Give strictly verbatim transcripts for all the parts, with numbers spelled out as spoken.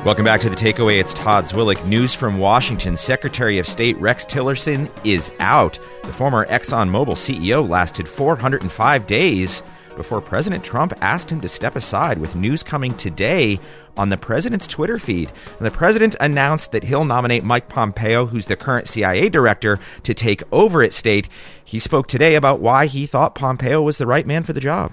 Welcome back to The Takeaway. It's Todd Zwillich. News from Washington. Secretary of State Rex Tillerson is out. The former ExxonMobil C E O lasted four hundred five days before President Trump asked him to step aside, with news coming today on the president's Twitter feed. And the president announced that he'll nominate Mike Pompeo, who's the current C I A director, to take over at State. He spoke today about why he thought Pompeo was the right man for the job.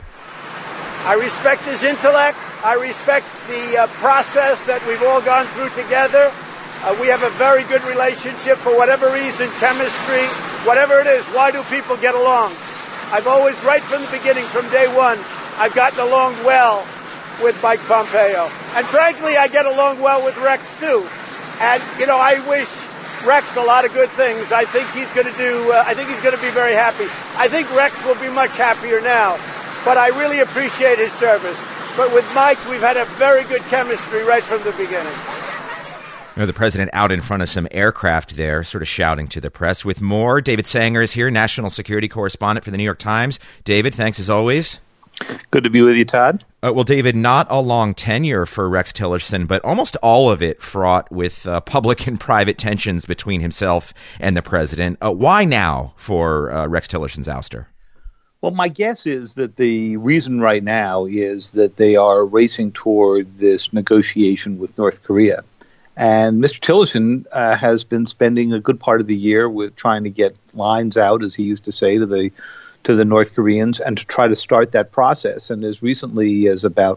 I respect his intellect. I respect the uh, process that we've all gone through together. Uh, we have a very good relationship for whatever reason, chemistry, whatever it is. Why do people get along? I've always, right from the beginning, from day one, I've gotten along well with Mike Pompeo. And frankly, I get along well with Rex, too. And, you know, I wish Rex a lot of good things. I think he's going to do, uh, I think he's going to be very happy. I think Rex will be much happier now. But I really appreciate his service. But with Mike, we've had a very good chemistry right from the beginning. You know, the president out in front of some aircraft there, sort of shouting to the press. With more, David Sanger is here, national security correspondent for the New York Times. David, thanks as always. Good to be with you, Todd. Uh, well, David, not a long tenure for Rex Tillerson, but almost all of it fraught with uh, public and private tensions between himself and the president. Uh, why now for uh, Rex Tillerson's ouster? Well, my guess is that the reason right now is that they are racing toward this negotiation with North Korea. And Mister Tillerson uh, has been spending a good part of the year with trying to get lines out, as he used to say, to the to the North Koreans and to try to start that process. And as recently as about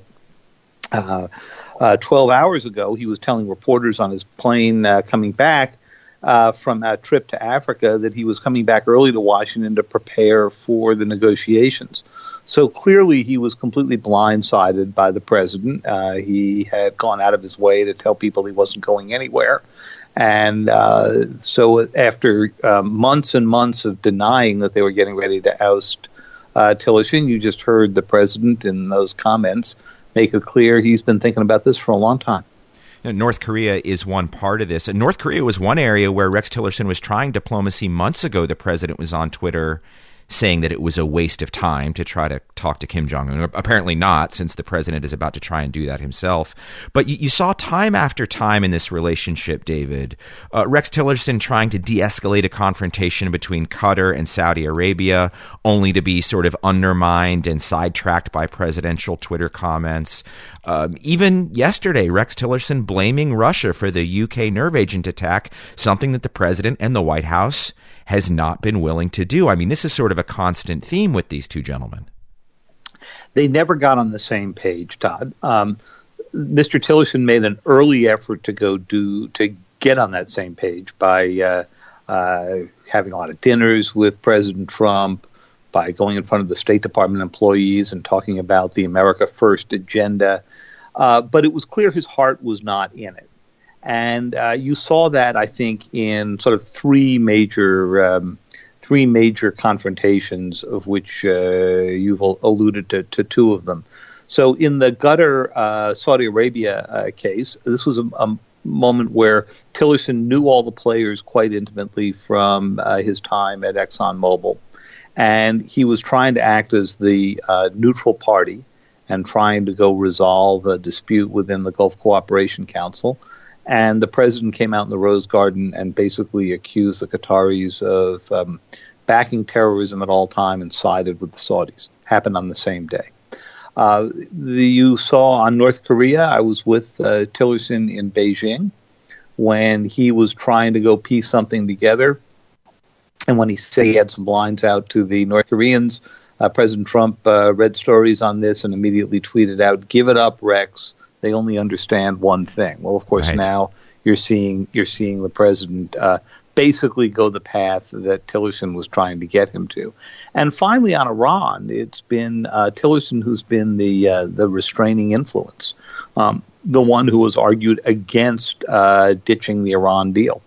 uh, uh, twelve hours ago, he was telling reporters on his plane uh, coming back Uh, from a trip to Africa that he was coming back early to Washington to prepare for the negotiations. So clearly he was completely blindsided by the president. Uh, he had gone out of his way to tell people he wasn't going anywhere. And uh, so after uh, months and months of denying that they were getting ready to oust uh, Tillerson, you just heard the president in those comments make it clear he's been thinking about this for a long time. North Korea is one part of this. And North Korea was one area where Rex Tillerson was trying diplomacy months ago. The president was on Twitter saying that it was a waste of time to try to talk to Kim Jong-un. Apparently not, since the president is about to try and do that himself. But you, you saw time after time in this relationship, David, uh, Rex Tillerson trying to de-escalate a confrontation between Qatar and Saudi Arabia, only to be sort of undermined and sidetracked by presidential Twitter comments. Um, even yesterday, Rex Tillerson blaming Russia for the U K nerve agent attack, something that the president and the White House has not been willing to do. I mean, this is sort of a constant theme with these two gentlemen. They never got on the same page, Todd. Um, Mister Tillerson made an early effort to go do to get on that same page by uh, uh, having a lot of dinners with President Trump, by going in front of the State Department employees and talking about the America First agenda. Uh, but it was clear his heart was not in it. And uh, you saw that, I think, in sort of three major um, three major confrontations, of which uh, you've alluded to, to two of them. So in the Qatar uh, Saudi Arabia uh, case, this was a, a moment where Tillerson knew all the players quite intimately from uh, his time at ExxonMobil. And he was trying to act as the uh, neutral party and trying to go resolve a dispute within the Gulf Cooperation Council. And the president came out in the Rose Garden and basically accused the Qataris of um, backing terrorism at all time and sided with the Saudis. Happened on the same day. Uh, the, you saw on North Korea, I was with uh, Tillerson in Beijing when he was trying to go piece something together. And when he said he had some lines out to the North Koreans, uh, President Trump uh, read stories on this and immediately tweeted out, "Give it up, Rex. They only understand one thing." Well, of course, right. Now you're seeing you're seeing the president uh, basically go the path that Tillerson was trying to get him to. And finally, on Iran, it's been uh, Tillerson who's been the uh, the restraining influence, um, the one who has argued against uh, ditching the Iran deal.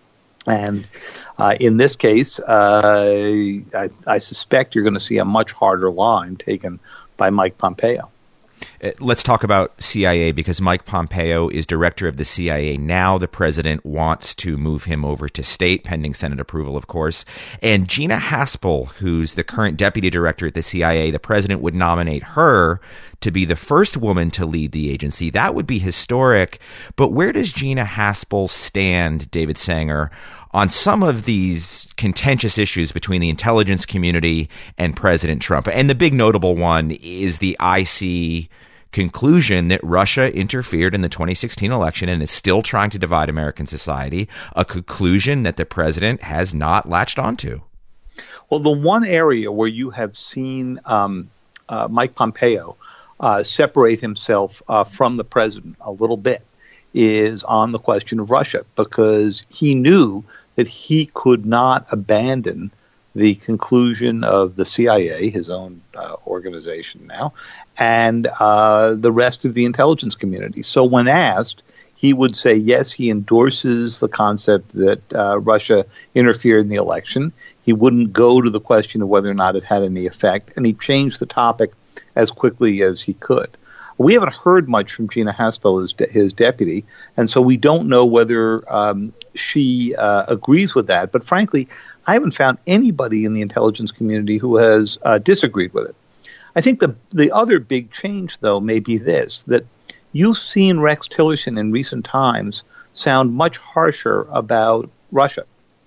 And uh, in this case, uh, I, I suspect you're going to see a much harder line taken by Mike Pompeo. Let's talk about C I A, because Mike Pompeo is director of the C I A now. The president wants to move him over to state, pending Senate approval, of course. And Gina Haspel, who's the current deputy director at the C I A, the president would nominate her to be the first woman to lead the agency. That would be historic. But where does Gina Haspel stand, David Sanger, on some of these contentious issues between the intelligence community and President Trump? And the big notable one is the I C conclusion that Russia interfered in the twenty sixteen election and is still trying to divide American society, a conclusion that the president has not latched onto. Well, the one area where you have seen um, uh, Mike Pompeo uh, separate himself uh, from the president a little bit is on the question of Russia, because he knew that he could not abandon the conclusion of the C I A, his own uh, organization now, and uh, the rest of the intelligence community. So when asked, he would say, yes, he endorses the concept that uh, Russia interfered in the election. He wouldn't go to the question of whether or not it had any effect, and he changed the topic as quickly as he could. We haven't heard much from Gina Haspel, his, de- his deputy, and so we don't know whether um, she uh, agrees with that. But frankly, I haven't found anybody in the intelligence community who has uh, disagreed with it. I think the the other big change, though, may be this, that you've seen Rex Tillerson in recent times sound much harsher about Russia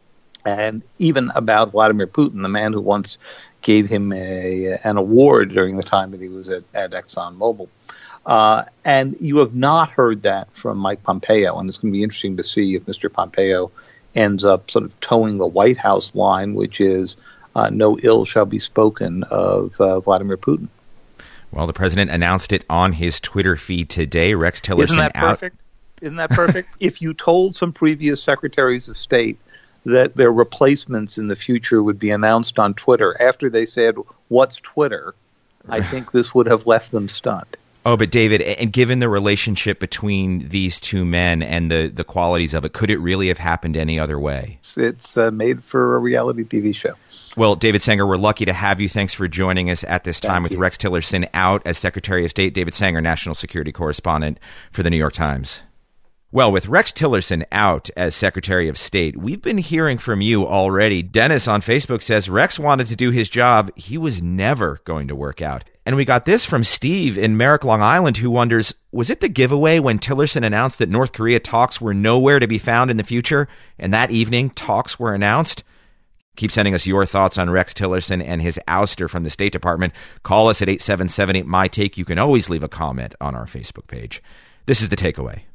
and even about Vladimir Putin, the man who once gave him a, an award during the time that he was at, at ExxonMobil. Uh, and you have not heard that from Mike Pompeo, and it's going to be interesting to see if Mister Pompeo ends up sort of towing the White House line, which is uh, no ill shall be spoken of uh, Vladimir Putin. Well, the president announced it on his Twitter feed today. Rex Tillerson Isn't that out. perfect? Isn't that perfect? If you told some previous secretaries of state that their replacements in the future would be announced on Twitter after they said, "What's Twitter?" I think this would have left them stunned. Oh, but David, and given the relationship between these two men and the, the qualities of it, could it really have happened any other way? It's uh, made for a reality T V show. Well, David Sanger, we're lucky to have you. Thanks for joining us at this time. Thank with you. Rex Tillerson out as Secretary of State. David Sanger, national security correspondent for the New York Times. Well, with Rex Tillerson out as Secretary of State, we've been hearing from you already. Dennis on Facebook says Rex wanted to do his job. He was never going to work out. And we got this from Steve in Merrick, Long Island, who wonders, was it the giveaway when Tillerson announced that North Korea talks were nowhere to be found in the future? And that evening, talks were announced? Keep sending us your thoughts on Rex Tillerson and his ouster from the State Department. Call us at eight seven seven eight, M Y T A K E. You can always leave a comment on our Facebook page. This is The Takeaway.